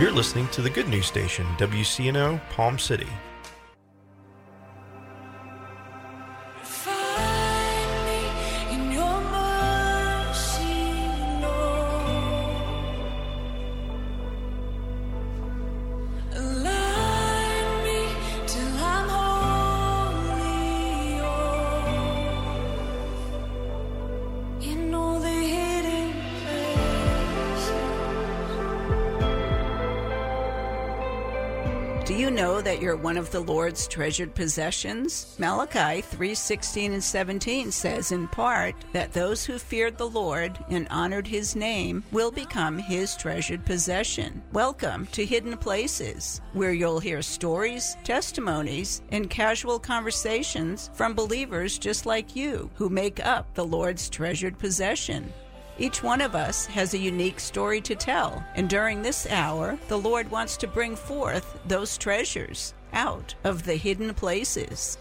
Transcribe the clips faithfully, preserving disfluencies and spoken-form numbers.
You're listening to the Good News Station, W C N O, Palm City. Do you know that you're one of the Lord's treasured possessions? Malachi three sixteen and seventeen says in part that those who feared the Lord and honored his name will become his treasured possession. Welcome to Hidden Places, where you'll hear stories, testimonies, and casual conversations from believers just like you who make up the Lord's treasured possession. Each one of us has a unique story to tell, and during this hour, the Lord wants to bring forth those treasures out of the hidden places.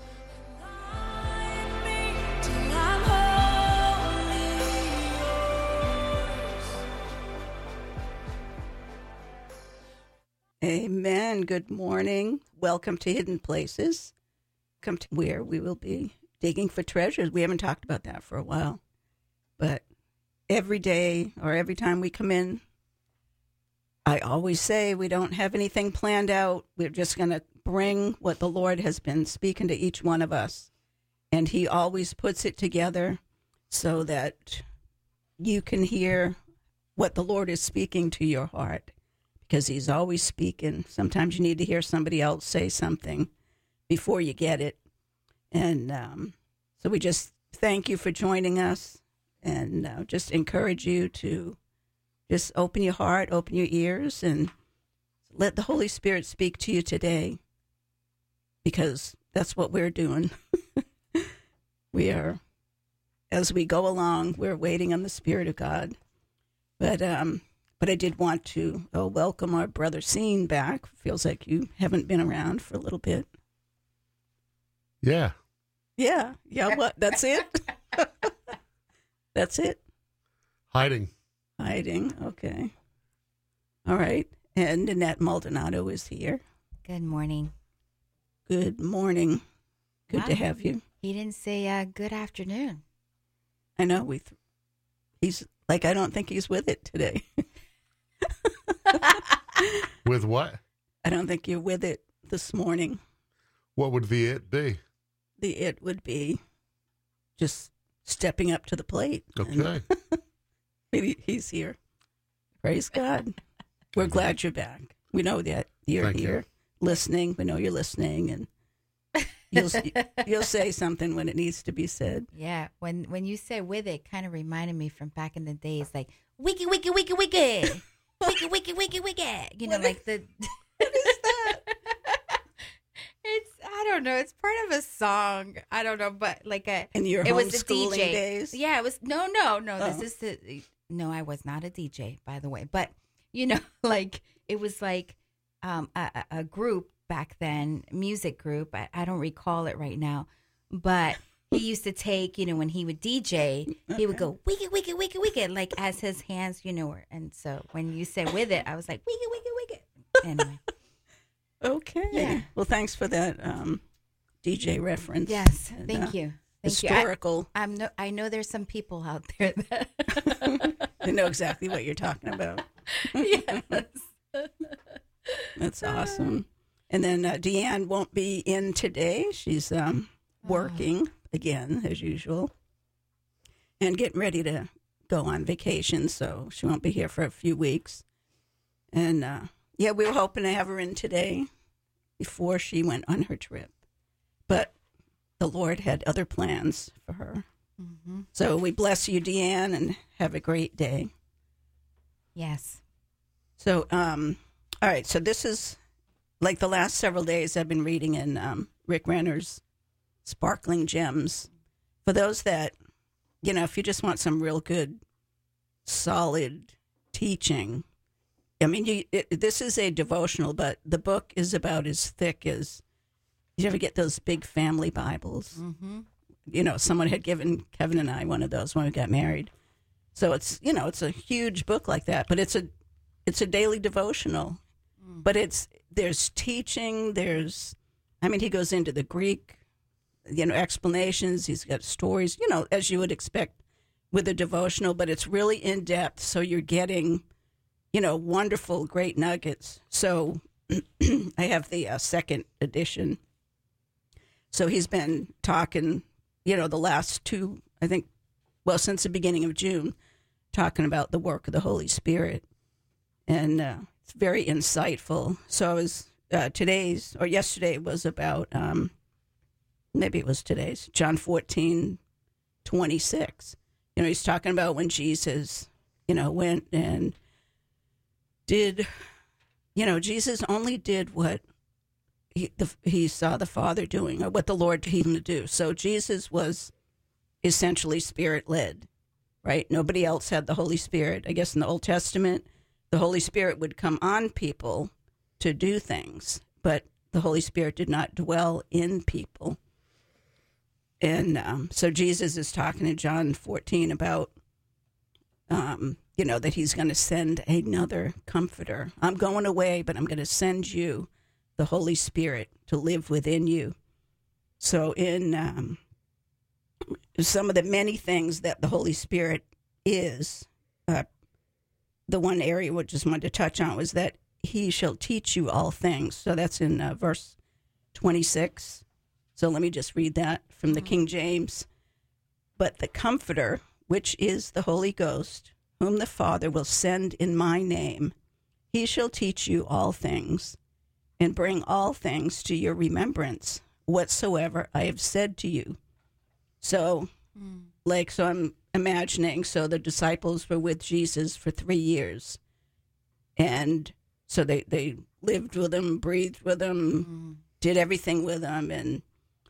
Amen. Good morning. Welcome to Hidden Places. Come to where we will be digging for treasures. We haven't talked about that for a while, but every day or every time we come in, I always say we don't have anything planned out. We're just going to bring what the Lord has been speaking to each one of us. And he always puts it together so that you can hear what the Lord is speaking to your heart, because he's always speaking. Sometimes you need to hear somebody else say something before you get it. And um, so we just thank you for joining us. And uh, just encourage you to just open your heart, open your ears, and let the Holy Spirit speak to you today, because that's what we're doing. We are, as we go along, we're waiting on the Spirit of God. But um, but I did want to oh, welcome our brother Scene back. Feels like you haven't been around for a little bit. Yeah. Yeah. Yeah, what? That's it? That's it? Hiding. Hiding, okay. All right. And Annette Maldonado is here. Good morning. Good morning. Good Wow. to have you. He didn't say uh, good afternoon. I know. we. Th- he's like, I don't think he's with it today. With what? I don't think you're with it this morning. What would the it be? The it would be just stepping up to the plate. Okay. Maybe he's here. Praise God. We're glad you're back. We know that you're Thank here you. listening. We know you're listening, and you'll you'll say something when it needs to be said. Yeah, when when you say with it, kind of reminded me from back in the days, like wiki wiki wiki wiki, wiki wiki wiki wiki. You know, What like the. What is that? It's I don't know. It's part of a song. I don't know, but like a In your it was the homeschooling D J days? Yeah, it was no, no, no. Oh. This is the no. I was not a D J, by the way. But you know, like it was like um, a, a a group back then, music group. I, I don't recall it right now, but he used to take, you know, when he would D J, he would go wiki wiki wiki wiki, like as his hands, you know, were. And so when you said with it, I was like wiki wiki wiki. Anyway. Okay. Yeah. Well, thanks for that um, D J reference. Yes, And, thank uh, you. Thank Historical. you. I, I'm no, I know there's some people out there that I know exactly what you're talking about. yes. That's awesome. And then uh, Deanne won't be in today. She's um, working again, as usual, and getting ready to go on vacation, so she won't be here for a few weeks. And, uh, yeah, we were hoping to have her in today before she went on her trip. But the Lord had other plans for her. Mm-hmm. So we bless you, Deanne, and have a great day. Yes. So, um, all right, so this is, like the last several days I've been reading in um, Rick Renner's Sparkling Gems. For those that, you know, if you just want some real good, solid teaching, I mean, you, it, this is a devotional, but the book is about as thick as, you ever get those big family Bibles? Mm-hmm. You know, someone had given Kevin and I one of those when we got married. So it's, you know, it's a huge book like that, but it's a, it's a daily devotional. But it's there's teaching, there's, I mean, he goes into the Greek, you know, explanations. He's got stories, you know, as you would expect with a devotional, but it's really in depth. So you're getting, you know, wonderful, great nuggets. So I have the uh, second edition. So he's been talking, you know, the last two, I think, well, since the beginning of June, talking about the work of the Holy Spirit. And uh, it's very insightful. So I was, uh, today's, or yesterday was about, um, maybe it was today's, John fourteen, twenty-six. You know, he's talking about when Jesus, you know, went and did, you know, Jesus only did what he, the, he saw the Father doing, or what the Lord told him to do. So Jesus was essentially Spirit-led, right? Nobody else had the Holy Spirit. I guess in the Old Testament, the Holy Spirit would come on people to do things, but the Holy Spirit did not dwell in people. And um, so Jesus is talking in John fourteen about, um, you know, that he's going to send another comforter. I'm going away, but I'm going to send you the Holy Spirit to live within you. So in um, some of the many things that the Holy Spirit is, uh, the one area I just wanted to touch on was that he shall teach you all things. So that's in uh, verse twenty-six. So let me just read that from the King James. But the Comforter, which is the Holy Ghost, whom the Father will send in my name, he shall teach you all things, and bring all things to your remembrance, whatsoever I have said to you. So, mm. like, so I'm imagining, so the disciples were with Jesus for three years. And so they, they lived with him, breathed with him, mm. did everything with him. And,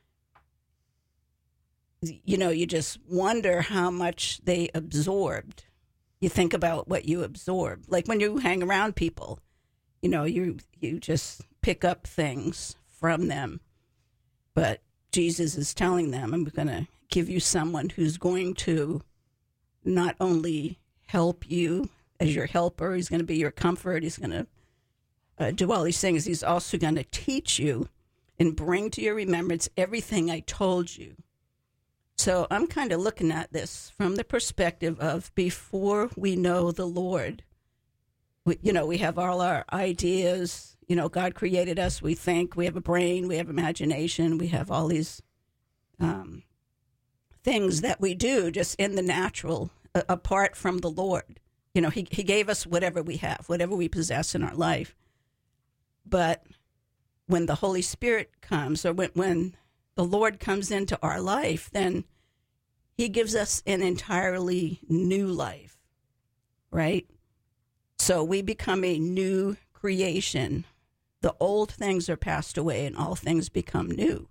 you know, you just wonder how much they absorbed. You think about what you absorb. Like when you hang around people, you know, you you just pick up things from them. But Jesus is telling them, I'm going to give you someone who's going to not only help you as your helper, he's going to be your comfort, he's going to uh, do all these things. He's also going to teach you and bring to your remembrance everything I told you. So I'm kind of looking at this from the perspective of before we know the Lord, we, you know, we have all our ideas. You know, God created us. We think, we have a brain, we have imagination, we have all these um, things that we do just in the natural, uh, apart from the Lord. You know, he, he gave us whatever we have, whatever we possess in our life. But when the Holy Spirit comes, or when, when the Lord comes into our life, then he gives us an entirely new life, right? So we become a new creation. The old things are passed away and all things become new.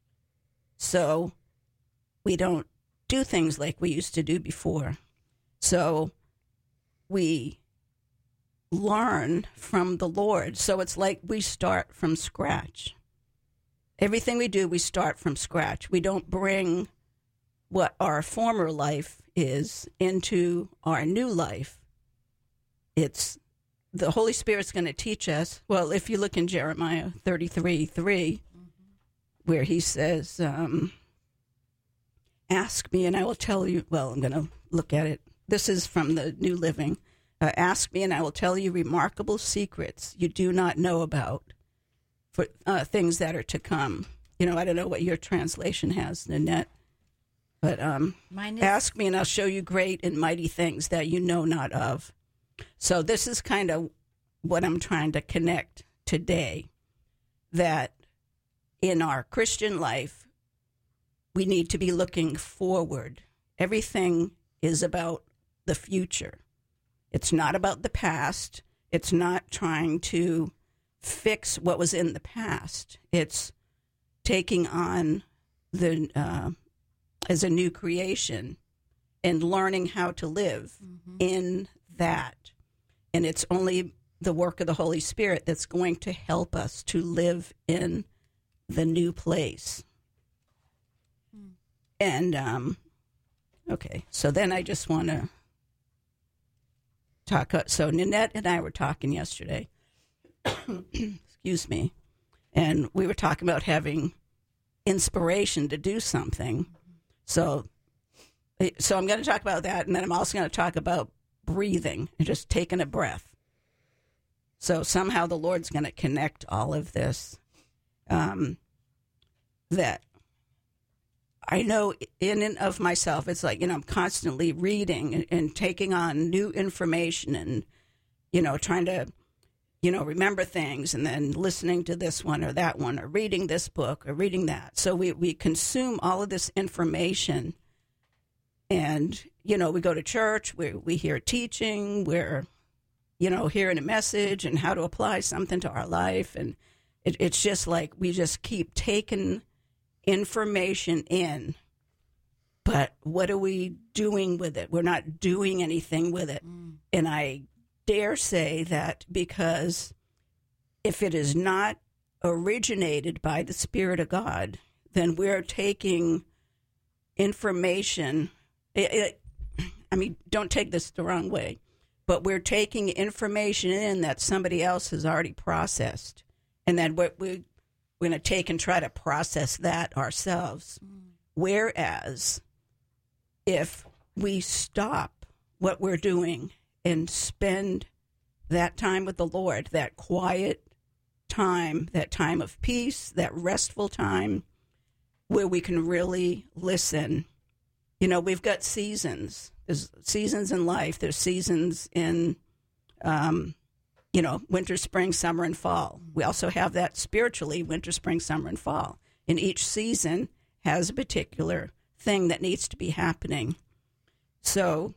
So we don't do things like we used to do before. So we learn from the Lord. So it's like we start from scratch. Everything we do, we start from scratch. We don't bring what our former life is into our new life. It's the Holy Spirit's going to teach us. Well, if you look in Jeremiah thirty-three three, mm-hmm. where he says, um, ask me and I will tell you. Well, I'm going to look at it. This is from the New Living. Uh, ask me and I will tell you remarkable secrets you do not know about, for uh, things that are to come. You know, I don't know what your translation has, Nanette, but um, Mine is- ask me and I'll show you great and mighty things that you know not of. So this is kind of what I'm trying to connect today, that in our Christian life, we need to be looking forward. Everything is about the future. It's not about the past. It's not trying to fix what was in the past. It's taking on the uh, as a new creation and learning how to live mm-hmm. in that. And it's only the work of the Holy Spirit that's going to help us to live in the new place. Mm. And, um, okay, so then I just want to talk. So Nanette and I were talking yesterday excuse me, and we were talking about having inspiration to do something. So, so I'm going to talk about that, and then I'm also going to talk about breathing and just taking a breath. So somehow the Lord's going to connect all of this. Um, that I know in and of myself, it's like, you know, I'm constantly reading and, and taking on new information and, you know, trying to, you know, remember things and then listening to this one or that one or reading this book or reading that. So we, we consume all of this information and, you know, we go to church, we, we hear teaching, we're, you know, hearing a message and how to apply something to our life. And it, it's just like we just keep taking information in, but what are we doing with it? We're not doing anything with it. Mm. And I dare say that because if it is not originated by the Spirit of God, then we're taking information. It, it, I mean, don't take this the wrong way, but we're taking information in that somebody else has already processed. And then we're, we're going to take and try to process that ourselves. Mm. Whereas if we stop what we're doing and spend that time with the Lord, that quiet time, that time of peace, that restful time where we can really listen. You know, we've got seasons. There's seasons in life. There's seasons in, um, you know, winter, spring, summer, and fall. We also have that spiritually, winter, spring, summer, and fall. And each season has a particular thing that needs to be happening. So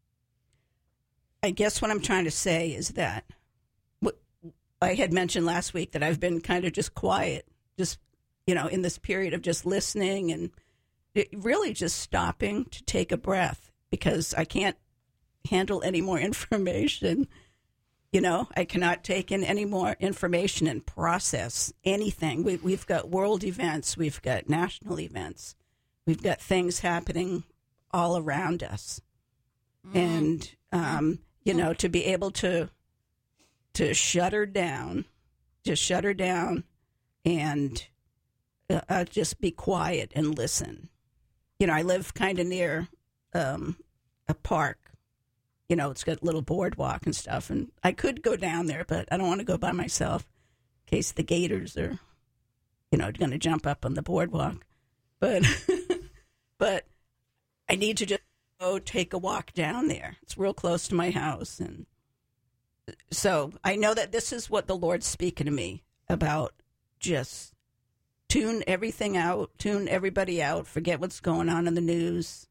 I guess what I'm trying to say is that what I had mentioned last week that I've been kind of just quiet, just, you know, in this period of just listening and it really just stopping to take a breath because I can't handle any more information. You know, I cannot take in any more information and process anything. We, we've got world events. We've got national events. We've got things happening all around us. Mm. And, um, you know, to be able to to shut her down, just shut her down and uh, uh, just be quiet and listen. You know, I live kind of near um, a park. You know, it's got a little boardwalk and stuff. And I could go down there, but I don't want to go by myself in case the gators are, you know, going to jump up on the boardwalk. But, but I need to just go take a walk down there. It's real close to my house. And so I know that this is what the Lord's speaking to me about. Just tune everything out, tune everybody out, forget what's going on in the news,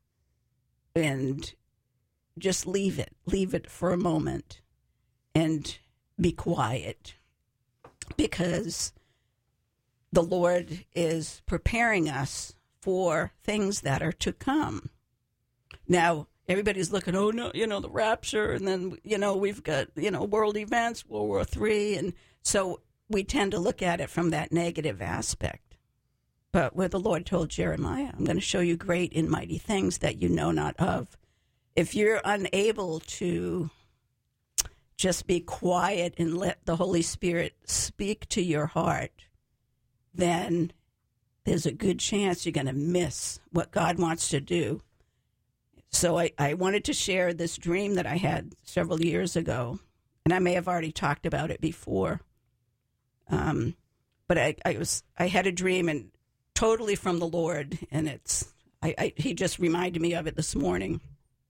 and just leave it. Leave it for a moment and be quiet because the Lord is preparing us for things that are to come. Now, everybody's looking, oh, no, you know, the rapture, and then, you know, we've got, you know, world events, World War Three, and so we tend to look at it from that negative aspect. But where the Lord told Jeremiah, I'm going to show you great and mighty things that you know not of. If you're unable to just be quiet and let the Holy Spirit speak to your heart, then there's a good chance you're going to miss what God wants to do. So I, I wanted to share this dream that I had several years ago, and I may have already talked about it before. Um, but I, I was I had a dream and totally from the Lord, and it's I, I he just reminded me of it this morning.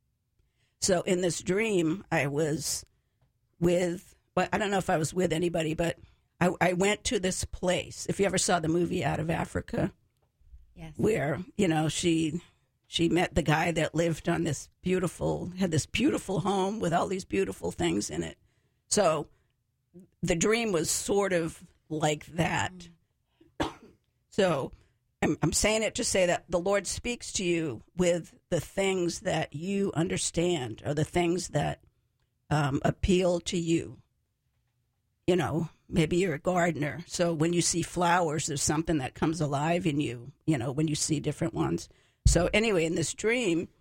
So in this dream, I was with, well, I don't know if I was with anybody, but I, I went to this place. If you ever saw the movie Out of Africa, yes, where, you know, she she met the guy that lived on this beautiful, had this beautiful home with all these beautiful things in it. So the dream was sort of like that. Mm. So I'm, I'm saying it to say that the Lord speaks to you with the things that you understand or the things that um, appeal to you. You know, maybe you're a gardener. So when you see flowers, there's something that comes alive in you, you know, when you see different ones. So anyway, in this dream,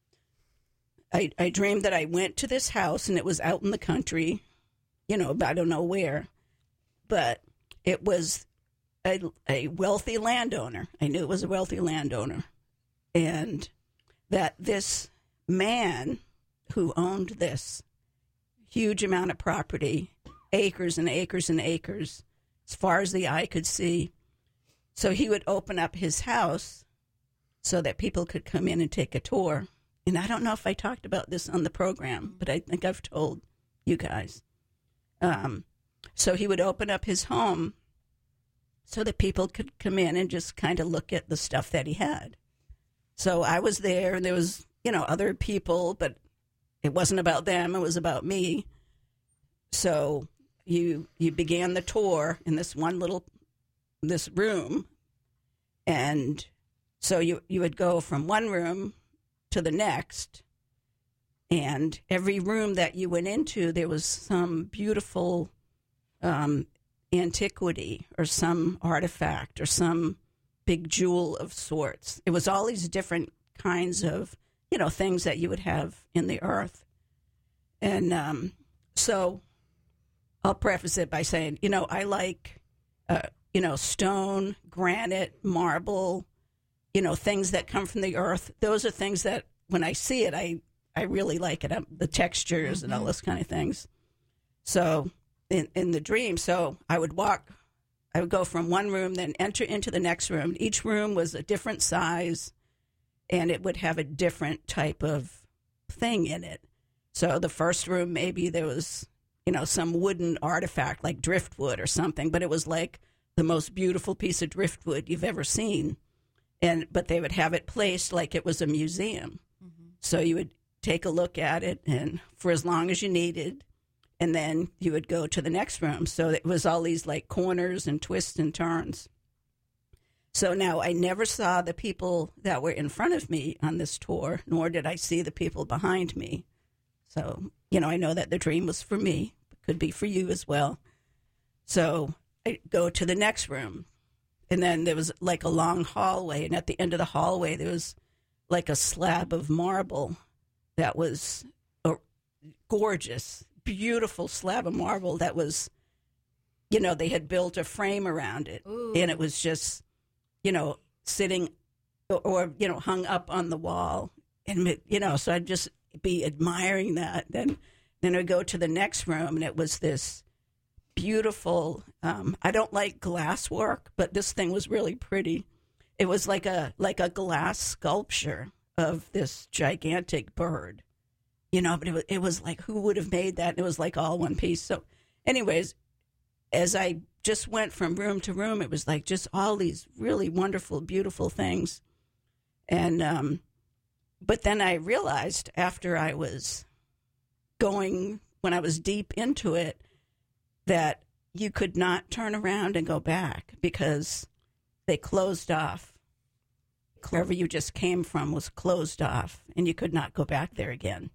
I, I dreamed that I went to this house and it was out in the country, you know, I don't know where. but it was a, a wealthy landowner. I knew it was a wealthy landowner. And that this man who owned this huge amount of property, acres and acres and acres, as far as the eye could see. So he would open up his house so that people could come in and take a tour. And I don't know if I talked about this on the program, but I think I've told you guys. Um, so he would open up his home so that people could come in and just kind of look at the stuff that he had. So I was there, and there was, you know, other people, but it wasn't about them. It was about me. So you you began the tour in this one little, this room. And so you, you would go from one room to the next. And every room that you went into, there was some beautiful um, antiquity or some artifact or some big jewel of sorts. It was all these different kinds of, you know, things that you would have in the earth. And um, so I'll preface it by saying, you know, I like, uh, you know, stone, granite, marble, you know, things that come from the earth. Those are things that when I see it, I, I really like it, um, the textures mm-hmm. and all those kind of things. So in, in the dream, so I would walk, I would go from one room, then enter into the next room. Each room was a different size, and it would have a different type of thing in it. So the first room, maybe there was, you know, some wooden artifact like driftwood or something, but it was like the most beautiful piece of driftwood you've ever seen. And but they would have it placed like it was a museum. Mm-hmm. So you would take a look at it, and for as long as you needed, and then you would go to the next room. So it was all these like corners and twists and turns. So now I never saw the people that were in front of me on this tour, nor did I see the people behind me. So, you know, I know that the dream was for me, but could be for you as well. So I go to the next room, and then there was like a long hallway, and at the end of the hallway there was like a slab of marble that was a gorgeous, beautiful slab of marble that was, you know, they had built a frame around it. Ooh. And it was just, you know, sitting or, or, you know, hung up on the wall. And, you know, so I'd just be admiring that. Then, then I'd go to the next room, and it was this beautiful, um, I don't like glass work, but this thing was really pretty. It was like a, like a glass sculpture of this gigantic bird, you know, but it was, it was like, who would have made that? And it was like all one piece. So anyways, as I just went from room to room, it was like just all these really wonderful, beautiful things. And, um, but then I realized after I was going, when I was deep into it, that you could not turn around and go back because they closed off. Wherever you just came from was closed off, and you could not go back there again.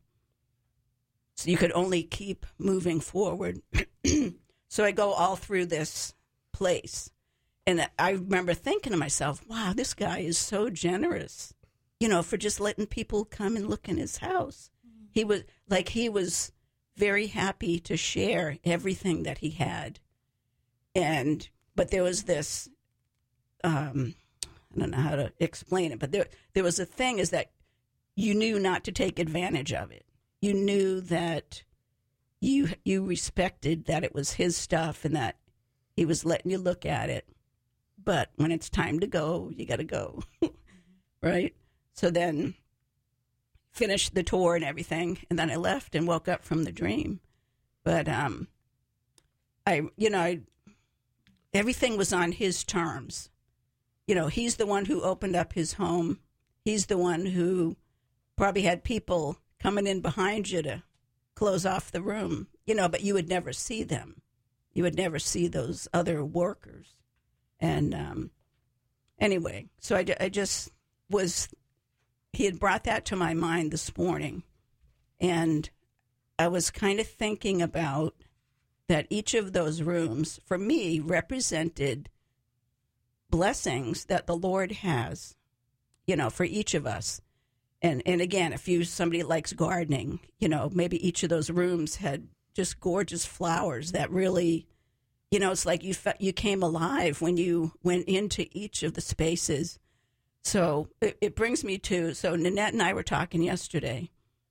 So you could only keep moving forward. So I go all through this place, and I remember thinking to myself, wow, this guy is so generous, you know, for just letting people come and look in his house. Mm-hmm. He was like, he was very happy to share everything that he had. And, but there was this, um, I don't know how to explain it, but there there was a thing is that you knew not to take advantage of it. You knew that you you respected that it was his stuff and that he was letting you look at it. But when it's time to go, you got to go, right? So then finished the tour and everything, and then I left and woke up from the dream. But um, I, you know, I, everything was on his terms. You know, he's the one who opened up his home. He's the one who probably had people coming in behind you to close off the room, you know, but you would never see them. You would never see those other workers. And um, anyway, so I, I just was, he had brought that to my mind this morning. And I was kind of thinking about that each of those rooms, for me, represented blessings that the Lord has, you know, for each of us. And and again, if you somebody likes gardening, you know, maybe each of those rooms had just gorgeous flowers that really, you know, it's like you fe- you came alive when you went into each of the spaces. So it, it brings me to, so Nanette and I were talking yesterday,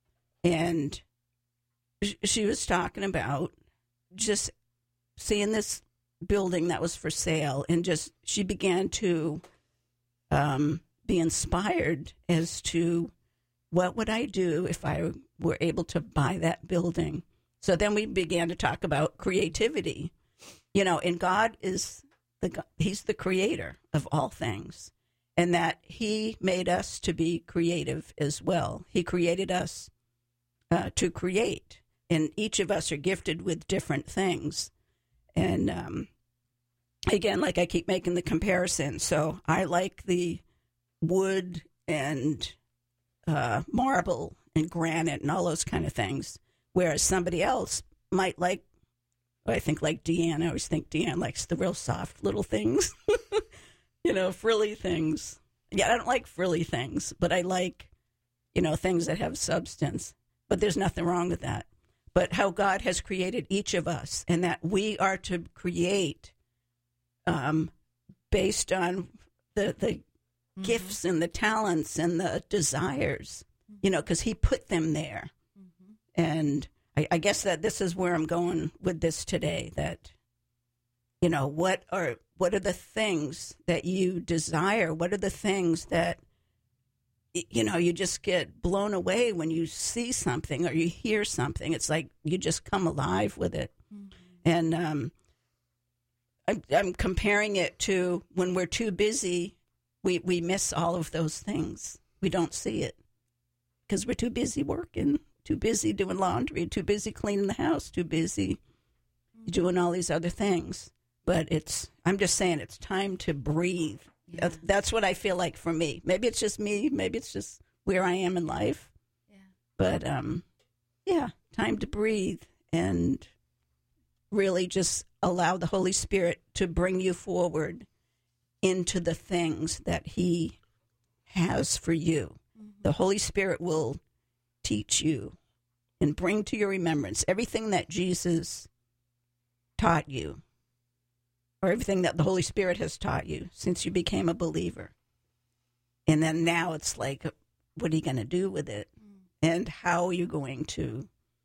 and sh- she was talking about just seeing this building that was for sale, and just she began to um, be inspired as to what would I do if I were able to buy that building. So then we began to talk about creativity, you know, and God is the He's the creator of all things, and that He made us to be creative as well. He created us uh, to create, and each of us are gifted with different things. And um, again, like I keep making the comparison. So I like the wood and uh, marble and granite and all those kind of things, whereas somebody else might like, I think like Deanne, I always think Deanne likes the real soft little things, you know, frilly things. Yeah, I don't like frilly things, but I like, you know, things that have substance. But there's nothing wrong with that. But how God has created each of us, and that we are to create um, based on the, the mm-hmm. gifts and the talents and the desires, mm-hmm. you know, because He put them there. Mm-hmm. And I, I guess that this is where I'm going with this today, that, you know, what are what are the things that you desire? What are the things that, you know, you just get blown away when you see something or you hear something? It's like you just come alive with it. Mm-hmm. And um, I'm, I'm comparing it to when we're too busy, we, we miss all of those things. We don't see it because we're too busy working, too busy doing laundry, too busy cleaning the house, too busy mm-hmm. doing all these other things. But it's, I'm just saying, it's time to breathe. Yeah. That's what I feel like for me. Maybe it's just me. Maybe it's just where I am in life. Yeah. But, um, yeah, time to breathe and really just allow the Holy Spirit to bring you forward into the things that He has for you. Mm-hmm. The Holy Spirit will teach you and bring to your remembrance everything that Jesus taught you, or everything that the Holy Spirit has taught you since you became a believer. And then now it's like, what are you going to do with it? Mm. And how are you going to,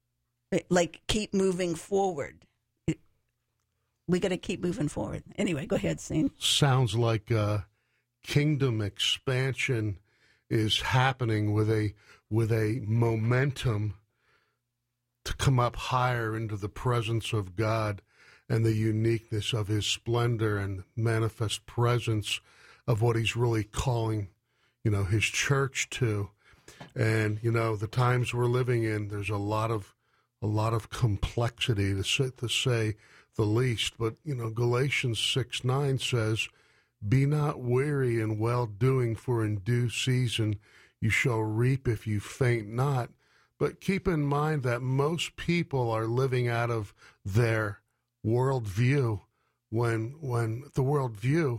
like, keep moving forward? It, we got to keep moving forward. Anyway, go ahead, Scene. Sounds like uh, kingdom expansion is happening with a with a momentum to come up higher into the presence of God and the uniqueness of His splendor and manifest presence of what He's really calling, you know, His church to. And, you know, the times we're living in, there's a lot of a lot of complexity, to say, to say the least. But, you know, Galatians six nine says, "Be not weary in well-doing, for in due season you shall reap if you faint not." But keep in mind that most people are living out of their worldview, when when the worldview,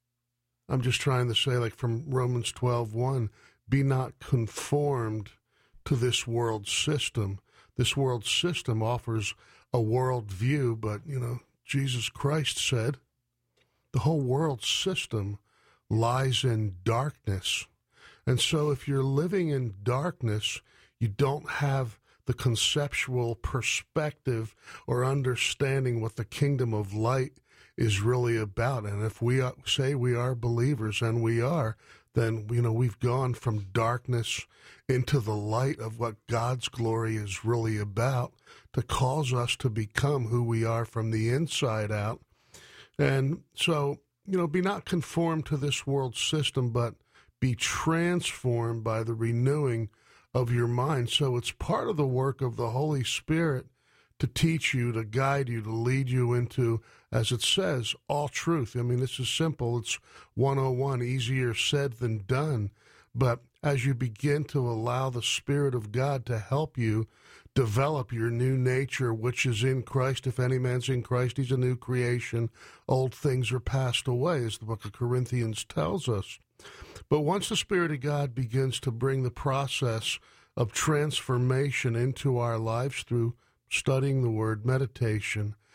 I'm just trying to say, like from Romans twelve one, be not conformed to this world system. This world system offers a worldview, but, you know, Jesus Christ said the whole world system lies in darkness. And so if you're living in darkness, you don't have the conceptual perspective or understanding what the kingdom of light is really about. And if we say we are believers, and we are, then, you know, we've gone from darkness into the light of what God's glory is really about, to cause us to become who we are from the inside out. And so, you know, be not conformed to this world system, but be transformed by the renewing of your mind. So it's part of the work of the Holy Spirit to teach you, to guide you, to lead you into, as it says, all truth. I mean, this is simple. It's one oh one, easier said than done. But as you begin to allow the Spirit of God to help you develop your new nature, which is in Christ, if any man's in Christ, he's a new creation. Old things are passed away, as the book of Corinthians tells us. But once the Spirit of God begins to bring the process of transformation into our lives through studying the Word, meditation,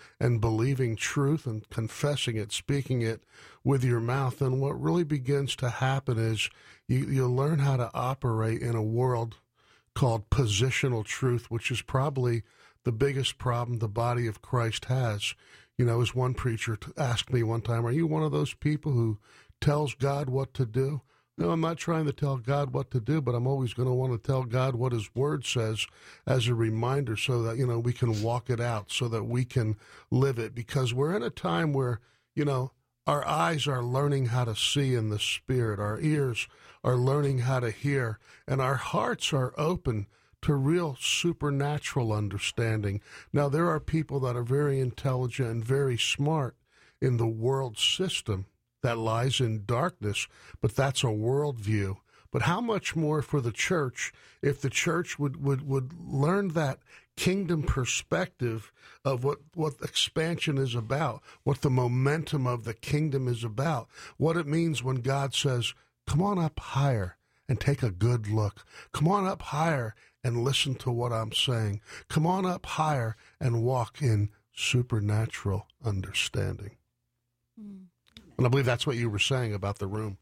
and believing truth and confessing it, speaking it with your mouth, then what really begins to happen is you, you learn how to operate in a world called positional truth, which is probably the biggest problem the body of Christ has. You know, as one preacher asked me one time, are you one of those people who tells God what to do? No, I'm not trying to tell God what to do, but I'm always going to want to tell God what his word says as a reminder so that, you know, we can walk it out, so that we can live it. Because we're in a time where, you know, our eyes are learning how to see in the spirit. Our ears are learning how to hear, and our hearts are open to real supernatural understanding. Now, there are people that are very intelligent and very smart in the world system that lies in darkness, but that's a worldview. But how much more for the church if the church would, would, would learn that kingdom perspective of what, what expansion is about, what the momentum of the kingdom is about, what it means when God says, come on up higher and take a good look. Come on up higher and listen to what I'm saying. Come on up higher and walk in supernatural understanding. Mm. And I believe that's what you were saying about the room.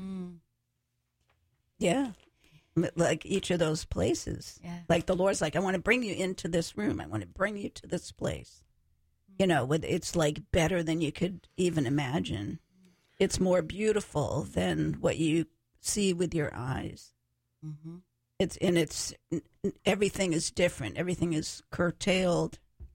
Yeah. Like each of those places. Yeah. Like the Lord's like, I want to bring you into this room. I want to bring you to this place. You know, it's like better than you could even imagine. It's more beautiful than what you see with your eyes. Mm-hmm. It's and it's everything is different. Everything is curtailed.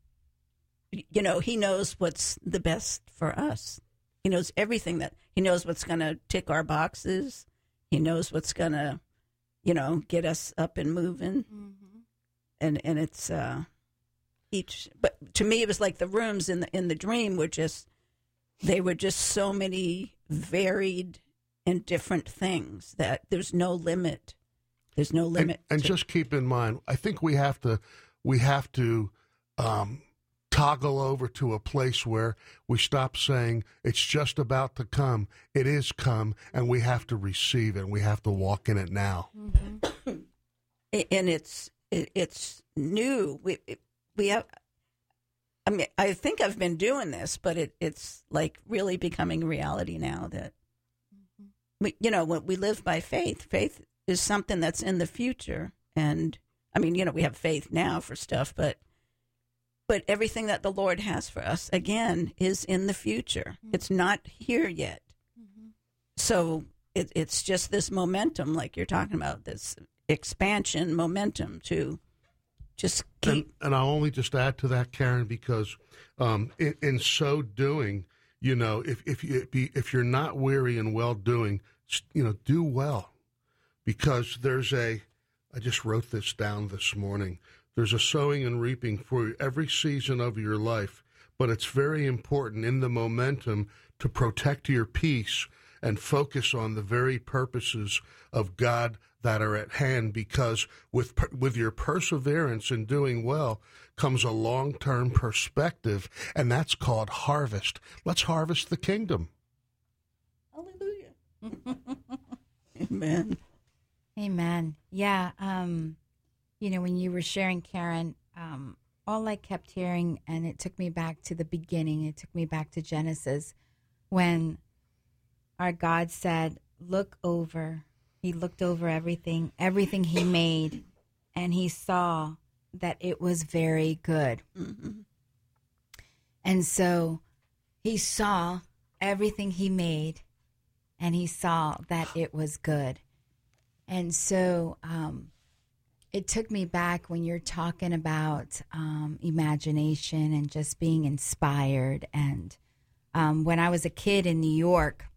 You know, he knows what's the best for us. He knows everything that he knows what's going to tick our boxes. He knows what's going to, you know, get us up and moving. Mm-hmm. And and it's uh, each. But to me, it was like the rooms in the in the dream were just they were just so many varied and different things that there's no limit. There's no limit. And, and to- just keep in mind, I think we have to we have to. Um, toggle over to a place where we stop saying it's just about to come. It is come, and we have to receive it, and we have to walk in it now. Mm-hmm. And it's it, it's new. We we have. I mean, I think I've been doing this, but it, it's like really becoming reality now. That mm-hmm. we, you know, when we live by faith. Faith is something that's in the future, and I mean, you know, we have faith now for stuff, but. But everything that the Lord has for us, again, is in the future. Mm-hmm. It's not here yet. Mm-hmm. So it, it's just this momentum, like you're talking about, this expansion momentum to just keep. And, and I'll only just add to that, Karen, because um, in, in so doing, you know, if if you if you're not weary in well doing, you know, do well, because there's a. I just wrote this down this morning. There's a sowing and reaping for every season of your life, but it's very important in the momentum to protect your peace and focus on the very purposes of God that are at hand, because with with your perseverance in doing well comes a long-term perspective, and that's called harvest. Let's harvest the kingdom. Hallelujah. Amen. Amen. Yeah. Um, you know, when you were sharing, Karen, um, all I kept hearing, and it took me back to the beginning, it took me back to Genesis, when our God said, look over. He looked over everything, everything he made, and he saw that it was very good. Mm-hmm. And so he saw everything he made, and he saw that it was good. And so um, it took me back when you're talking about um, imagination and just being inspired. And um, when I was a kid in New York,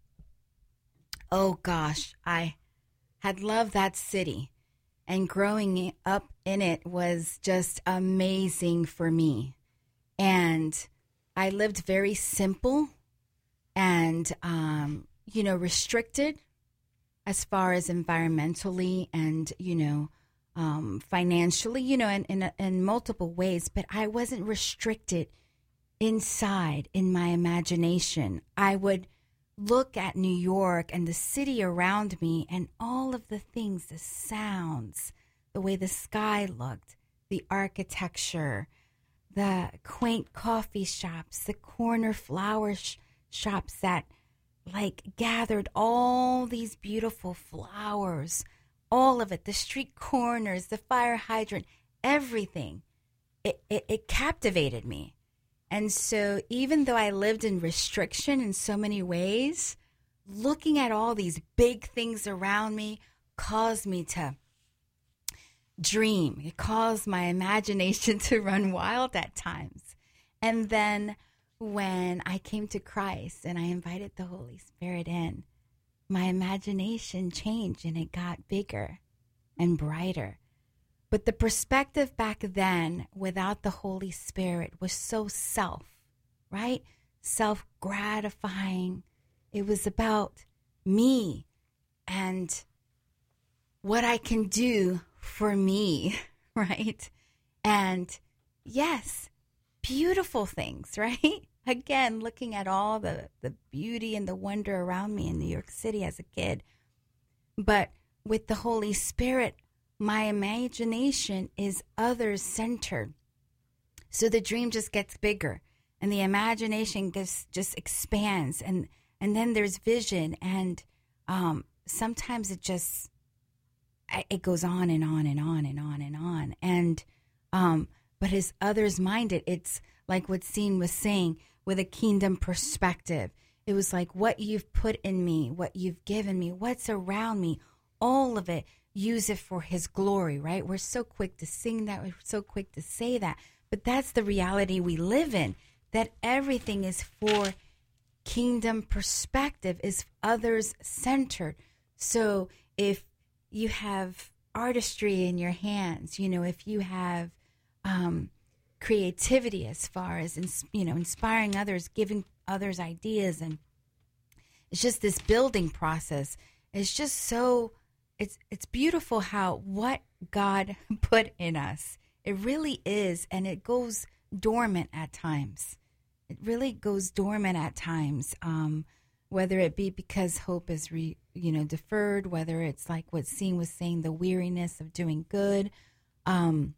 oh gosh, I had loved that city. And growing up in it was just amazing for me. And I lived very simple and, um, you know, restricted as far as environmentally and, you know, um, financially, you know, in, in, in multiple ways. But I wasn't restricted inside in my imagination. I would look at New York and the city around me and all of the things, the sounds, the way the sky looked, the architecture, the quaint coffee shops, the corner flower sh- shops that like gathered all these beautiful flowers, all of it, the street corners, the fire hydrant, everything. It, it, it captivated me. And so even though I lived in restriction in so many ways, looking at all these big things around me caused me to dream. It caused my imagination to run wild at times. And then when I came to Christ and I invited the Holy Spirit in, my imagination changed and it got bigger and brighter. But the perspective back then without the Holy Spirit was so self, right? Self-gratifying. It was about me and what I can do for me, right? And yes, beautiful things, right? Again, looking at all the, the beauty and the wonder around me in New York City as a kid. But with the Holy Spirit, my imagination is others-centered. So the dream just gets bigger and the imagination gets, just expands. And, and then there's vision. And um, sometimes it just, it goes on and on and on and on and on. And, um, but as others-minded, it's like what Sean was saying, with a kingdom perspective. It was like what you've put in me, what you've given me, what's around me, all of it. Use it for his glory, right? We're so quick to sing that. We're so quick to say that. But that's the reality we live in, that everything is for kingdom perspective, is others-centered. So if you have artistry in your hands, you know, if you have um, creativity as far as, you know, inspiring others, giving others ideas, and it's just this building process. It's just so... It's it's beautiful how what God put in us, it really is, and it goes dormant at times. It really goes dormant at times, um, whether it be because hope is re, you know deferred, whether it's like what Sean was saying, the weariness of doing good, um,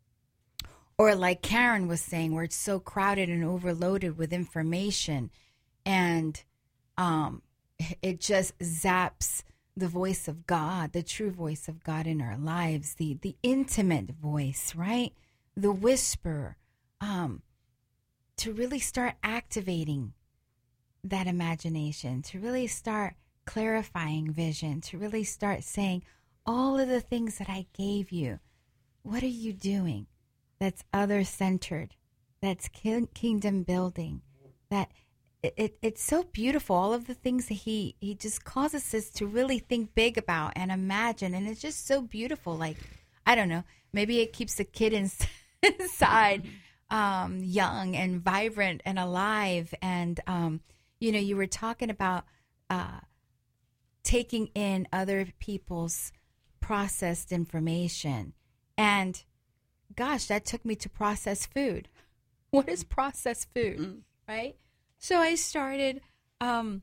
or like Karen was saying, where it's so crowded and overloaded with information, and um, it just zaps the voice of God, the true voice of God in our lives, the the intimate voice, right? The whisper, um, to really start activating that imagination, to really start clarifying vision, to really start saying, all of the things that I gave you, what are you doing that's other-centered, that's kingdom building, that It, it it's so beautiful, all of the things that he, he just causes us to really think big about and imagine. And it's just so beautiful. Like, I don't know, maybe it keeps the kid in, inside um, young and vibrant and alive. And, um, you know, you were talking about uh, taking in other people's processed information. And, gosh, that took me to processed food. What is processed food, mm. right? So I started, um,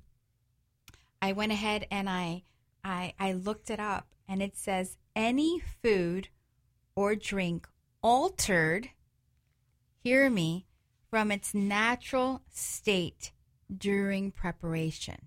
I went ahead and I, I, I looked it up, and it says any food or drink altered, hear me, from its natural state during preparation.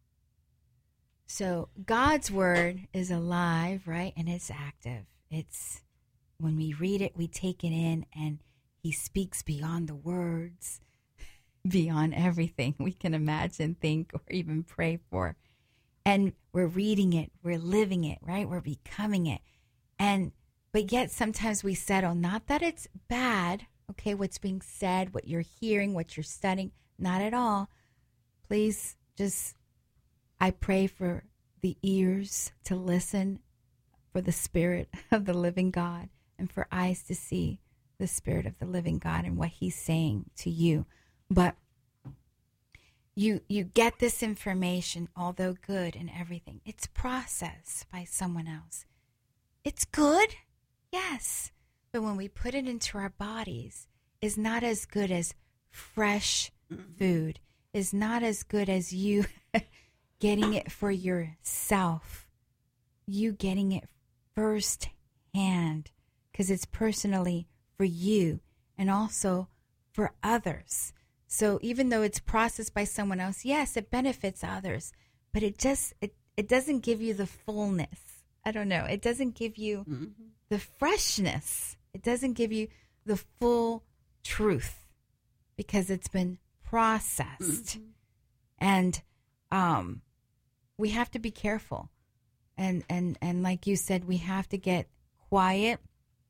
So God's word is alive, right? And it's active. It's, when we read it, we take it in, and he speaks beyond the words, beyond everything we can imagine, think, or even pray for. And we're reading it, we're living it, right? We're becoming it. And, but yet sometimes we settle, not that it's bad, okay, what's being said, what you're hearing, what you're studying, not at all. Please just, I pray for the ears to listen, for the Spirit of the living God, and for eyes to see the Spirit of the living God and what he's saying to you. But you you get this information, although good and everything, it's processed by someone else. It's good, yes, but when we put it into our bodies, it's not as good as fresh food. It's not as good as you getting it for yourself, you getting it firsthand, because it's personally for you. and also for others. So even though it's processed by someone else, yes, it benefits others, but it just, it, it doesn't give you the fullness. I don't know. It doesn't give you mm-hmm. the freshness. It doesn't give you the full truth because it's been processed. Mm-hmm. And um, we have to be careful. And, and, and like you said, we have to get quiet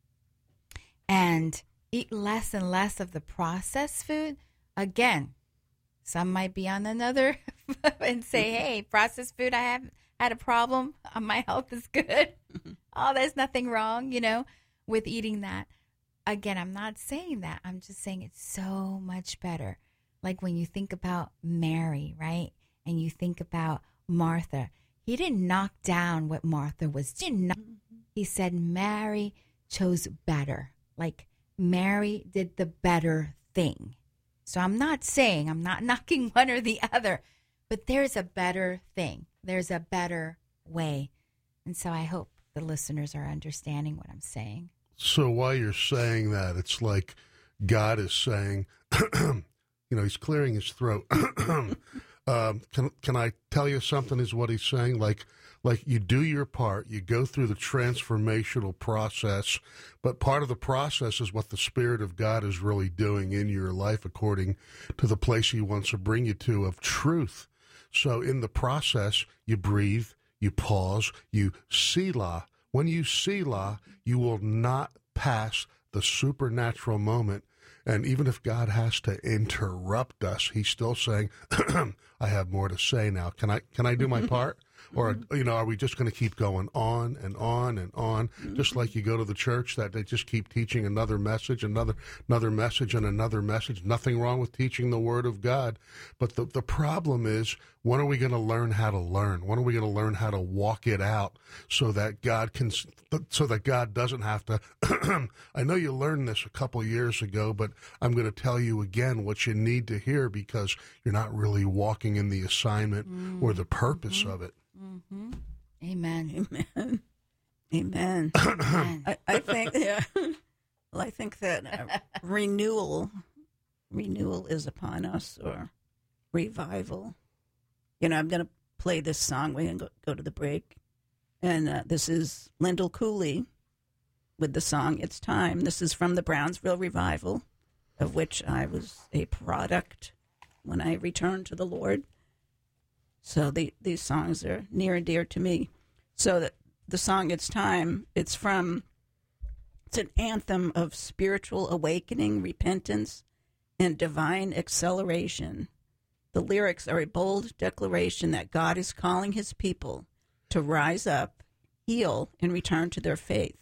and eat less and less of the processed food. Again, some might be on another and say, hey, processed food, I haven't had a problem. My health is good. Oh, there's nothing wrong, you know, with eating that. Again, I'm not saying that. I'm just saying it's so much better. Like when you think about Mary, right? And you think about Martha. He didn't knock down what Martha was doing. He said Mary chose better. Like Mary did the better thing. So I'm not saying, I'm not knocking one or the other, but there's a better thing. There's a better way. And so I hope the listeners are understanding what I'm saying. So while you're saying that, it's like God is saying, you know, he's clearing his throat. um, can can I tell you something is what he's saying? Like, like you do your part, you go through the transformational process, but part of the process is what the Spirit of God is really doing in your life according to the place he wants to bring you to of truth. So in the process, you breathe, you pause, you Selah. When you Selah, you will not pass the supernatural moment. And even if God has to interrupt us, he's still saying, I have more to say now. Can I can I do my part? Or, you know, are we just going to keep going on and on and on, just like you go to the church that they just keep teaching another message, another another message, and another message? Nothing wrong with teaching the Word of God. But the, the problem is, when are we going to learn how to learn? When are we going to learn how to walk it out so that God can, so that God doesn't have to, I know you learned this a couple years ago, but I'm going to tell you again what you need to hear because you're not really walking in the assignment mm-hmm. or the purpose mm-hmm. of it. Mm-hmm. Amen. Amen. Amen. Amen. I, I think, yeah. Well, I think that uh, renewal, renewal is upon us, or revival. You know, I'm going to play this song. We're going to go to the break. And uh, this is Lyndall Cooley with the song It's Time. This is from the Brownsville Revival, of which I was a product when I returned to the Lord. So the, these songs are near and dear to me. So the, the song It's Time, it's from, it's an anthem of spiritual awakening, repentance, and divine acceleration. The lyrics are a bold declaration that God is calling his people to rise up, heal, and return to their faith.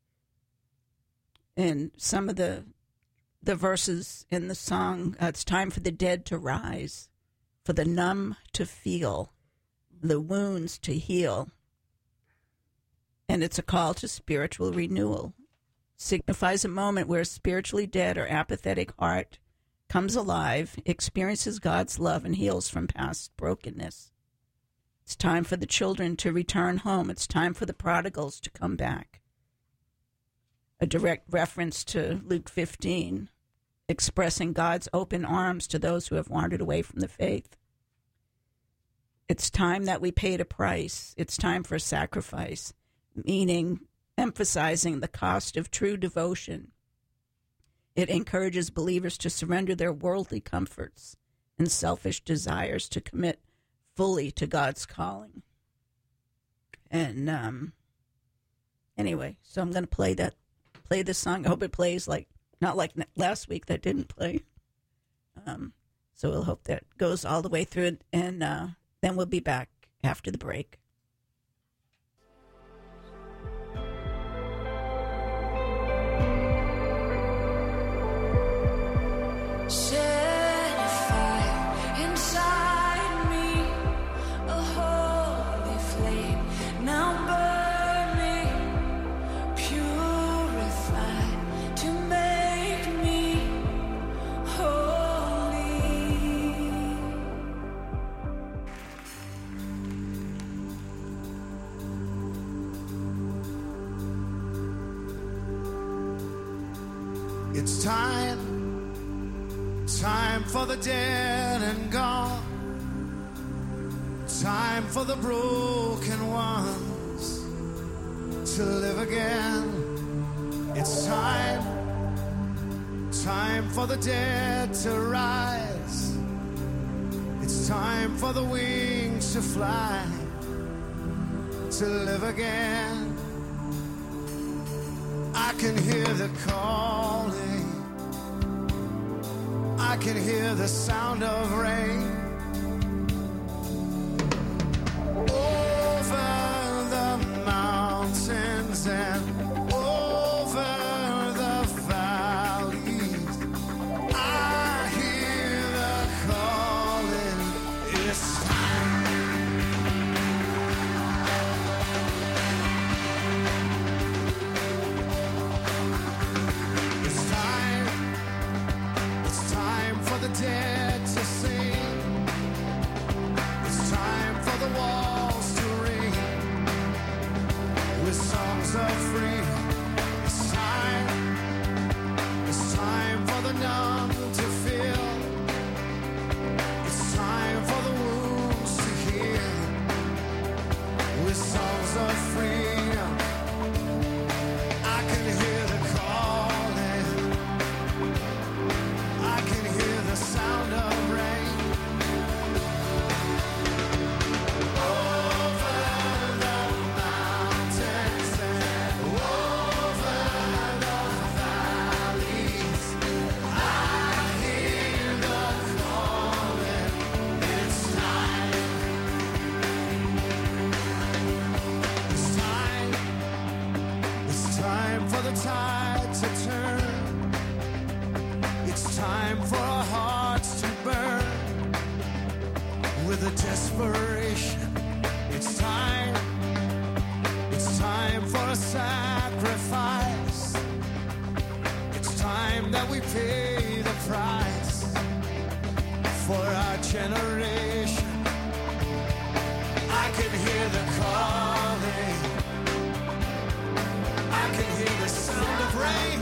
And some of the the verses in the song, uh, it's time for the dead to rise, for the numb to feel, the wounds to heal. And it's a call to spiritual renewal. Signifies a moment where a spiritually dead or apathetic heart comes alive, experiences God's love, and heals from past brokenness. It's time for the children to return home. It's time for the prodigals to come back. A direct reference to Luke fifteen, expressing God's open arms to those who have wandered away from the faith. It's time that we paid a price. It's time for sacrifice, meaning emphasizing the cost of true devotion. It encourages believers to surrender their worldly comforts and selfish desires to commit fully to God's calling. And um, anyway, so I'm going to play that, play this song. I hope it plays like, not like last week that didn't play. Um, so we'll hope that goes all the way through it, and uh, then we'll be back after the break. time, time for the dead and gone, time for the broken ones to live again. It's time, time for the dead to rise. It's time for the wings to fly, to live again. I can hear the calling, I can hear the sound of rain. Over the mountains and over the valleys, I hear the calling. It's time. It's time. It's time for the dead to sing. It's time for the walls to ring with songs of freedom. It's time. It's time for the numb to feel. It's time for the wounds to heal with songs of freedom. I can hear the calling, I can hear the sound of rain. Over the mountains and over the valleys, I hear the calling. It's time. It's time. It's time for the tide to turn. It's time for our hearts to burn with a desperation. It's time. It's time for a sacrifice. It's time that we pay the price for our generation. I can hear the calling, I can hear the sound of rain.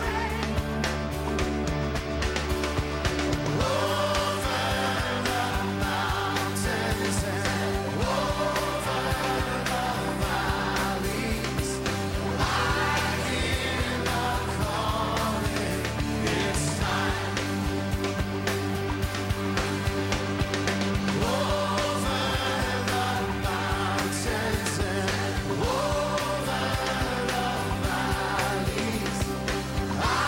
Over the mountains and over the valleys, I hear the calling. It's time. Over the mountains and over the valleys, I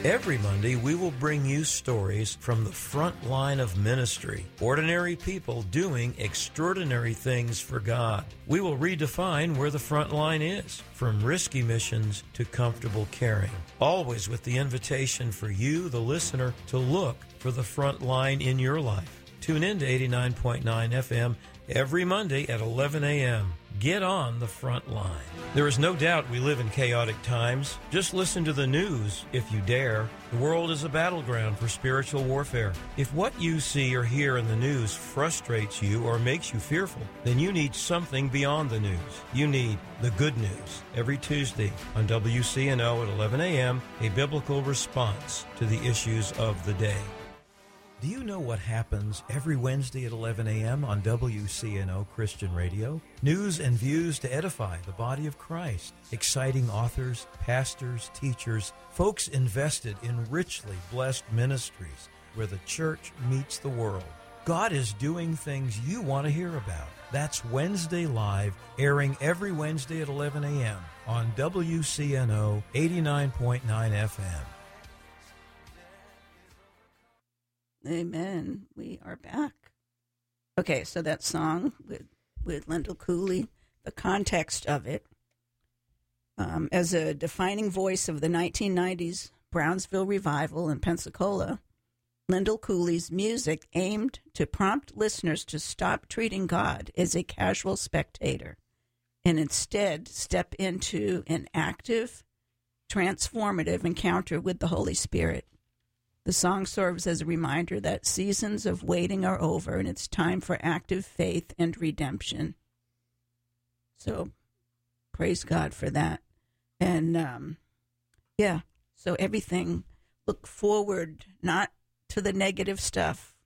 Every Monday, we will bring you stories from the front line of ministry, ordinary people doing extraordinary things for God. We will redefine where the front line is, from risky missions to comfortable caring, always with the invitation for you, the listener, to look for the front line in your life. Tune in to eighty-nine point nine F M every Monday at eleven a.m. Get on the front line. There is no doubt we live in chaotic times. Just listen to the news, if you dare. The world is a battleground for spiritual warfare. If what you see or hear in the news frustrates you or makes you fearful, then you need something beyond the news. You need the good news. Every Tuesday on W C N O at eleven a.m., a biblical response to the issues of the day. Do you know what happens every Wednesday at eleven a.m. on W C N O Christian Radio? News and views to edify the body of Christ. Exciting authors, pastors, teachers, folks invested in richly blessed ministries where the church meets the world. God is doing things you want to hear about. That's Wednesday Live, airing every Wednesday at eleven a.m. on W C N O eighty-nine point nine F M. Amen. We are back. Okay, so that song with, with Lendell Cooley, the context of it, um, as a defining voice of the nineteen nineties Brownsville revival in Pensacola, Lendell Cooley's music aimed to prompt listeners to stop treating God as a casual spectator and instead step into an active, transformative encounter with the Holy Spirit. The song serves as a reminder that seasons of waiting are over and it's time for active faith and redemption. So praise God for that. And um, yeah, so everything, look forward, not to the negative stuff,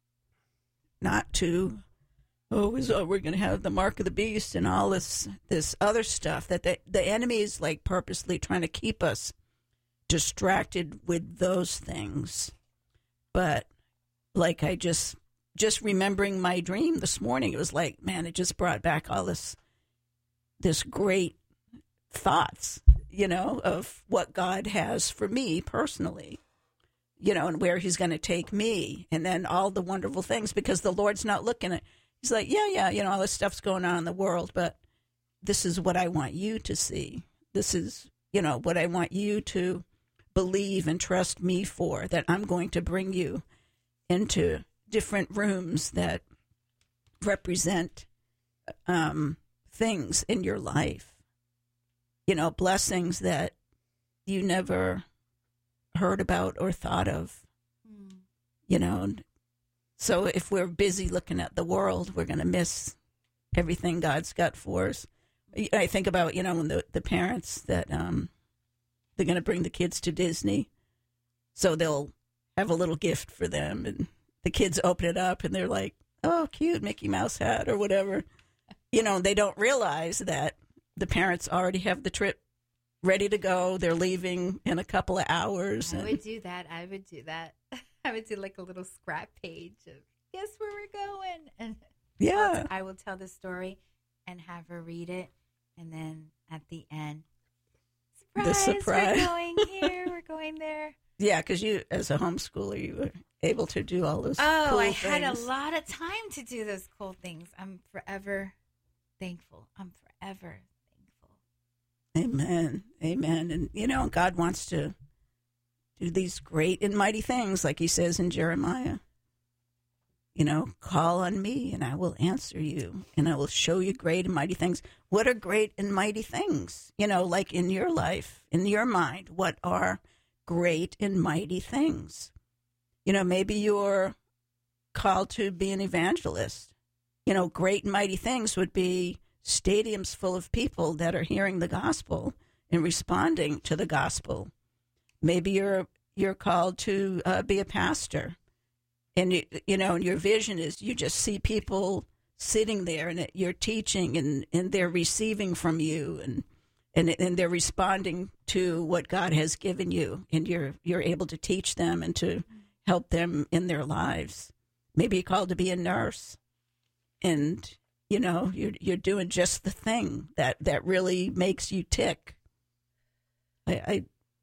not to, oh, is, oh we're going to have the mark of the beast and all this this other stuff that the, the enemy is like purposely trying to keep us distracted with those things. But like I just, just remembering my dream this morning, it was like, man, it just brought back all this, this great thoughts, you know, of what God has for me personally, you know, and where he's going to take me, and then all the wonderful things, because the Lord's not looking at, he's like, yeah, yeah, you know, all this stuff's going on in the world, but this is what I want you to see. This is, you know, what I want you to believe and trust me for, that I'm going to bring you into different rooms that represent um, things in your life, you know, blessings that you never heard about or thought of, mm. you know. So if we're busy looking at the world, we're going to miss everything God's got for us. I think about, you know, when the, the parents that, um, they're going to bring the kids to Disney, so they'll have a little gift for them, and the kids open it up, and they're like, oh, cute Mickey Mouse hat or whatever. You know, they don't realize that the parents already have the trip ready to go. They're leaving in a couple of hours. I and, would do that. I would do that. I would do like a little scrap page of, guess where we're going? And yeah, I will tell the story and have her read it, and then at the end, Surprise, the surprise. We're going here, we're going there. Yeah, because you, as a homeschooler, you were able to do all those oh, cool I things. had a lot of time to do those cool things. I'm forever thankful. I'm forever thankful. Amen. Amen. And, you know, God wants to do these great and mighty things, like he says in Jeremiah. You know, call on me and I will answer you, and I will show you great and mighty things. What are great and mighty things? You know, like in your life, in your mind, what are great and mighty things? You know, maybe you're called to be an evangelist. You know, great and mighty things would be stadiums full of people that are hearing the gospel and responding to the gospel. Maybe you're you're called to uh, be a pastor. And, you, you know, and your vision is you just see people sitting there and you're teaching and, and they're receiving from you and, and and they're responding to what God has given you. And you're you're able to teach them and to help them in their lives. Maybe you're called to be a nurse. And, you know, you're, you're doing just the thing that, that really makes you tick. I, I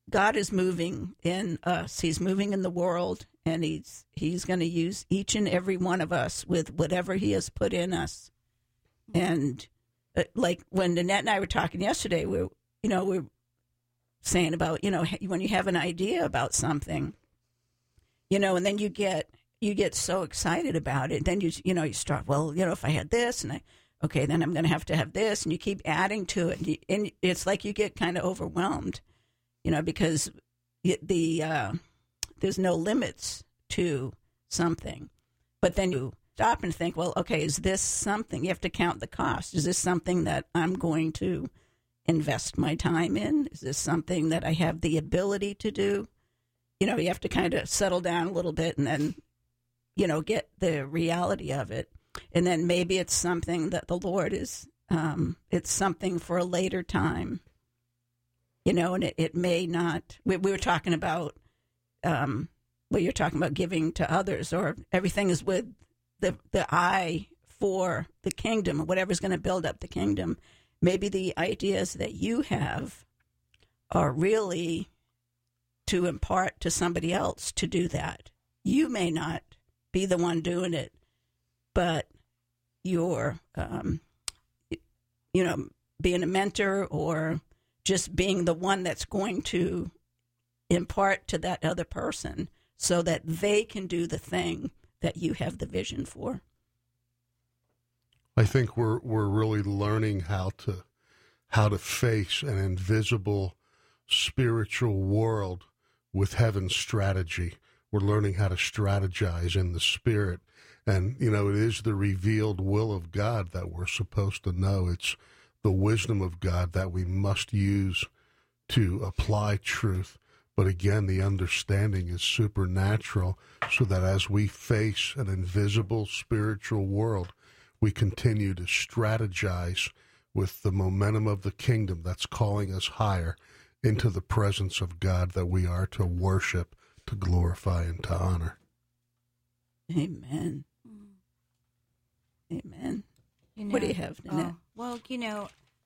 God is moving in us. He's moving in the world, and he's he's going to use each and every one of us with whatever he has put in us. And uh, like when Nanette and I were talking yesterday, we you know we we're saying about, you know, when you have an idea about something, you know, and then you get you get so excited about it, then you you know you start, well, you know, if I had this, and I okay, then I'm going to have to have this, and you keep adding to it, and, you, and it's like you get kind of overwhelmed. You know, because the uh, there's no limits to something. But then you stop and think, well, okay, is this something? You have to count the cost. Is this something that I'm going to invest my time in? Is this something that I have the ability to do? You know, you have to kind of settle down a little bit and then, you know, get the reality of it. And then maybe it's something that the Lord is, um, it's something for a later time. You know, and it, it may not, we, we were talking about, um, well, you're talking about giving to others, or everything is with the, the eye for the kingdom, or whatever's going to build up the kingdom. Maybe the ideas that you have are really to impart to somebody else to do that. You may not be the one doing it, but you're, um, you know, being a mentor or just being the one that's going to impart to that other person so that they can do the thing that you have the vision for. I think we're we're really learning how to how to face an invisible spiritual world with heaven's strategy. We're learning how to strategize in the spirit. And, you know, it is the revealed will of God that we're supposed to know. It's the wisdom of God that we must use to apply truth. But again, the understanding is supernatural, so that as we face an invisible spiritual world, we continue to strategize with the momentum of the kingdom that's calling us higher into the presence of God that we are to worship, to glorify, and to honor. Amen. Amen. You know, what do you have, Nanette? Oh, well, you know,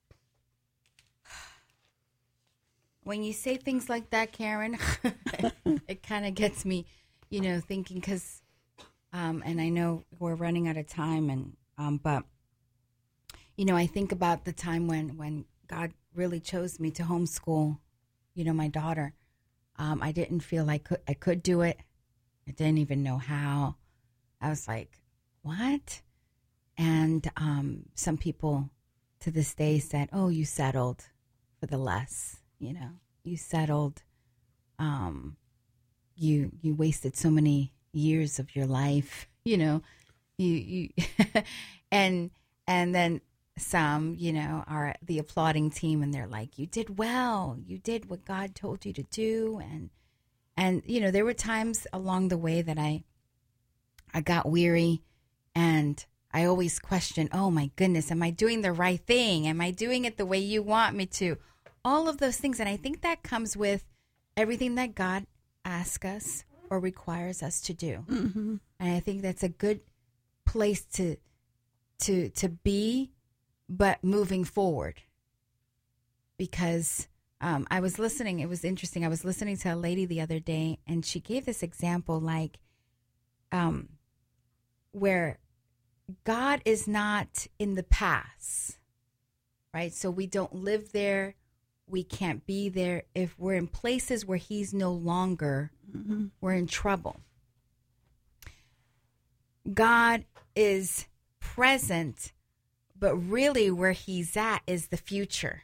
when you say things like that, Karen, it kind of gets me, you know, thinking, because, um, and I know we're running out of time, and um, but, you know, I think about the time when, when God really chose me to homeschool, you know, my daughter. Um, I didn't feel I could I could do it. I didn't even know how. I was like, what? And um, some people to this day said, oh, you settled for the less, you know, you settled. Um, you you wasted so many years of your life, you know, you, you and and then some, you know, are the applauding team, and they're like, you did well. You did what God told you to do. And, and you know, there were times along the way that I I got weary, and I always question, oh, my goodness, am I doing the right thing? Am I doing it the way you want me to? All of those things. And I think that comes with everything that God asks us or requires us to do. Mm-hmm. And I think that's a good place to to to be, but moving forward. Because um, I was listening, it was interesting. I was listening to a lady the other day, and she gave this example, like, um, where God is not in the past, right? So we don't live there. We can't be there. If we're in places where he's no longer, mm-hmm. we're in trouble. God is present, but really where he's at is the future.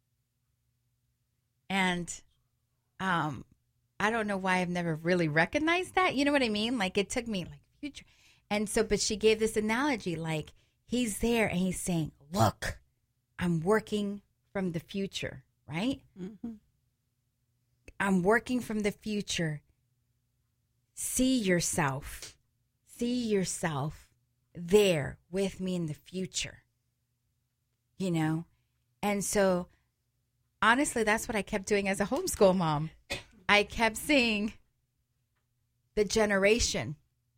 And um, I don't know why I've never really recognized that. You know what I mean? Like, it took me like future. And so, but she gave this analogy, like he's there and he's saying, look, I'm working from the future, right? Mm-hmm. I'm working from the future. See yourself, see yourself there with me in the future, you know? And so, honestly, that's what I kept doing as a homeschool mom. I kept seeing the generation,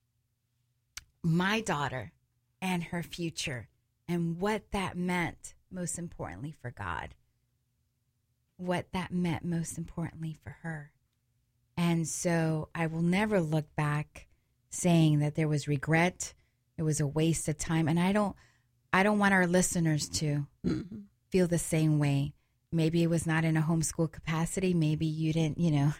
my daughter and her future, and what that meant, most importantly, for God. what that meant most importantly for her. And so I will never look back saying that there was regret, it was a waste of time. And I don't, I don't want our listeners to mm-hmm. feel the same way. Maybe it was not in a homeschool capacity. Maybe you didn't, you know,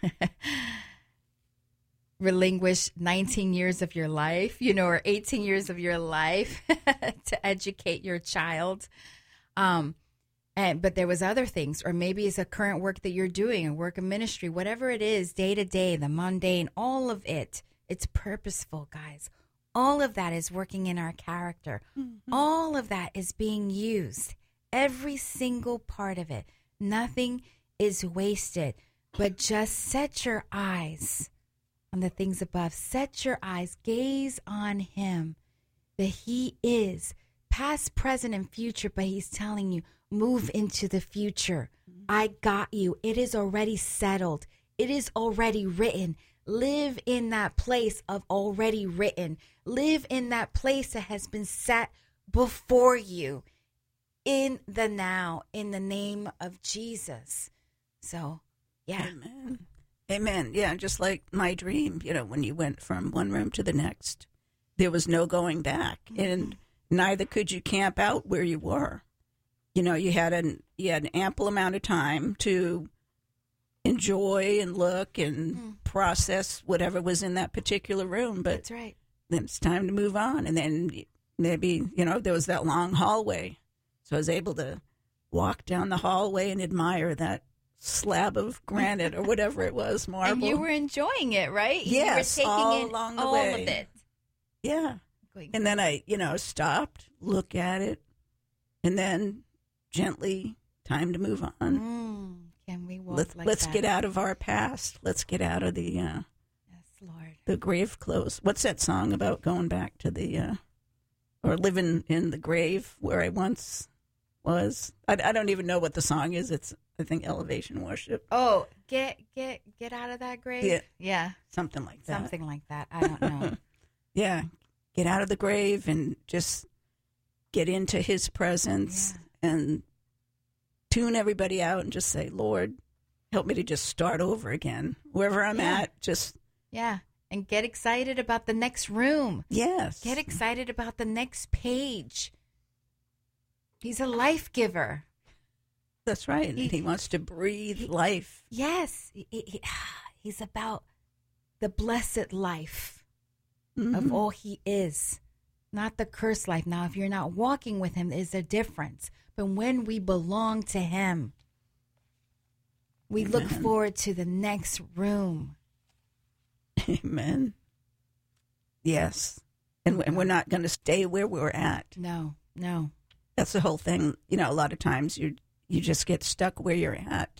relinquish nineteen years of your life, you know, or eighteen years of your life to educate your child. Um, and but there was other things, or maybe it's a current work that you're doing, a work of ministry, whatever it is, day to day, the mundane, all of it. It's purposeful, guys. All of that is working in our character. Mm-hmm. All of that is being used. Every single part of it. Nothing is wasted. But just set your eyes on the things above. Set your eyes. Gaze on him. That he is past, present, and future. But he's telling you, move into the future. Mm-hmm. I got you. It is already settled. It is already written. Live in that place of already written. Live in that place that has been set before you in the now, in the name of Jesus. So, yeah. Amen. Amen. Yeah, just like my dream, you know, when you went from one room to the next, there was no going back. Mm-hmm. And neither could you camp out where you were. You know, you had an you had an ample amount of time to enjoy and look and mm. process whatever was in that particular room. But that's right. Then it's time to move on. And then maybe, you know, there was that long hallway. So I was able to walk down the hallway and admire that slab of granite or whatever it was, marble. And you were enjoying it, right? Yes, you were taking all in along the all way. of it. Yeah. And then I, you know, stopped, look at it, and then gently, time to move on. Mm. Can we walk Let, like let's that? get out of our past. Let's get out of the uh, yes, Lord. the grave clothes. What's that song about going back to the uh, or living in the grave where I once was? I, I don't even know what the song is. It's I think Elevation Worship. Oh, get get get out of that grave. Yeah, yeah, something like that. Something like that. I don't know. Yeah, get out of the grave and just get into His presence yeah. and tune everybody out and just say, Lord, help me to just start over again. Wherever I'm yeah. at, just... Yeah, and get excited about the next room. Yes. Get excited about the next page. He's a life giver. That's right. He, he wants to breathe he, life. Yes. He, he, he's about the blessed life mm-hmm. of all he is, not the cursed life. Now, if you're not walking with him, there's a difference. But when we belong to him, we Amen. Look forward to the next room. Amen. Yes. And we're not going to stay where we're at. No, no. That's the whole thing. You know, a lot of times you you just get stuck where you're at.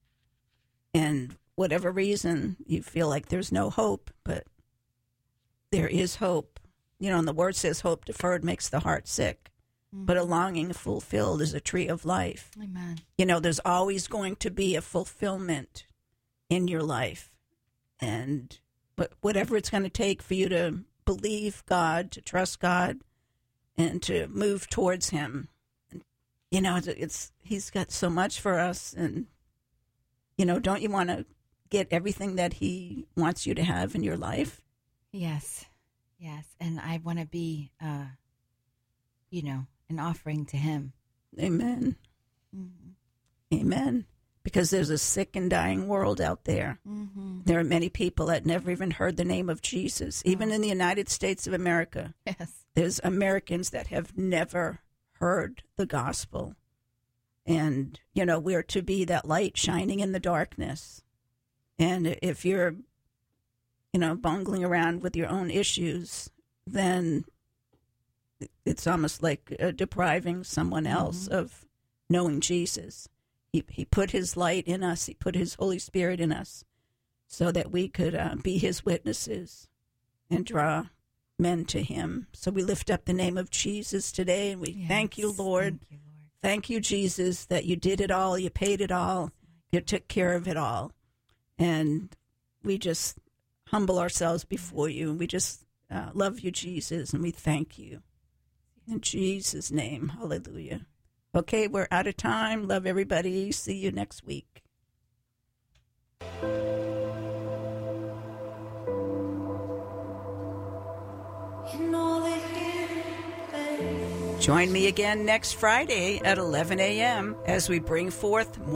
And whatever reason, you feel like there's no hope, but there is hope. You know, and the word says hope deferred makes the heart sick. But a longing fulfilled is a tree of life. Amen. You know, there's always going to be a fulfillment in your life. And but whatever it's going to take for you to believe God, to trust God, and to move towards him. And, you know, it's, it's he's got so much for us. And, you know, don't you want to get everything that he wants you to have in your life? Yes. Yes. And I want to be, uh, you know, an offering to him. Amen. Mm-hmm. Amen. Because there's a sick and dying world out there. Mm-hmm. There are many people that never even heard the name of Jesus. Even oh. in the United States of America. Yes. There's Americans that have never heard the gospel. And, you know, we're to be that light shining in the darkness. And if you're, you know, bungling around with your own issues, then it's almost like uh, depriving someone else mm-hmm. of knowing Jesus. He he put his light in us. He put his Holy Spirit in us so that we could uh, be his witnesses and draw men to him. So we lift up the name of Jesus today, and we yes. thank you, Lord. Thank you, Lord. Thank you, Jesus, that you did it all. You paid it all. You took care of it all. And we just humble ourselves before you, and we just uh, love you, Jesus, and we thank you. In Jesus' name, hallelujah. Okay, we're out of time. Love everybody. See you next week. Join me again next Friday at eleven a.m. as we bring forth